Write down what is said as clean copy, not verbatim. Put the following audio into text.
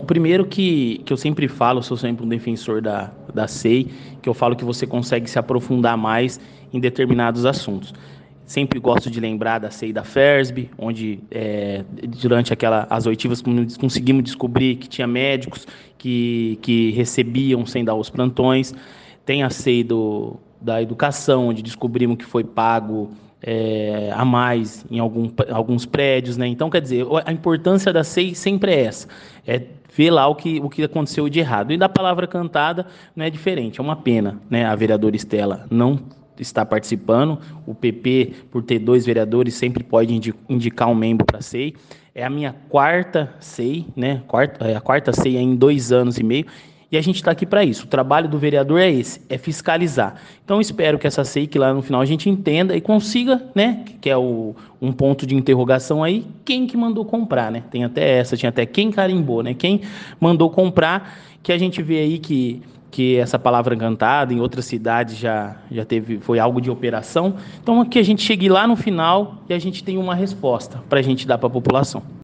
primeiro que eu sempre falo, eu sou sempre um defensor da SEI, que eu falo que você consegue se aprofundar mais em determinados assuntos. Sempre gosto de lembrar da SEI da FERSB, onde durante as oitivas conseguimos descobrir que tinha médicos que recebiam sem dar os plantões. Tem a SEI da educação, onde descobrimos que foi pago a mais em alguns prédios, né? Então, quer dizer, a importância da SEI sempre é essa, é ver lá o que aconteceu de errado. E da palavra cantada não é diferente, é uma pena, né? A vereadora Estela não está participando, o PP, por ter 2 vereadores, sempre pode indicar um membro para a SEI. É a minha quarta SEI, né? A quarta SEI em 2 anos e meio. E a gente está aqui para isso. O trabalho do vereador é esse, é fiscalizar. Então, espero que essa SEI, que lá no final a gente entenda e consiga, né, que é um ponto de interrogação aí, quem que mandou comprar, né? Tinha até quem carimbou, né? Quem mandou comprar, que a gente vê aí que essa palavra cantada em outras cidades já teve, foi algo de operação. Então, que a gente chegue lá no final e a gente tenha uma resposta para a gente dar para a população.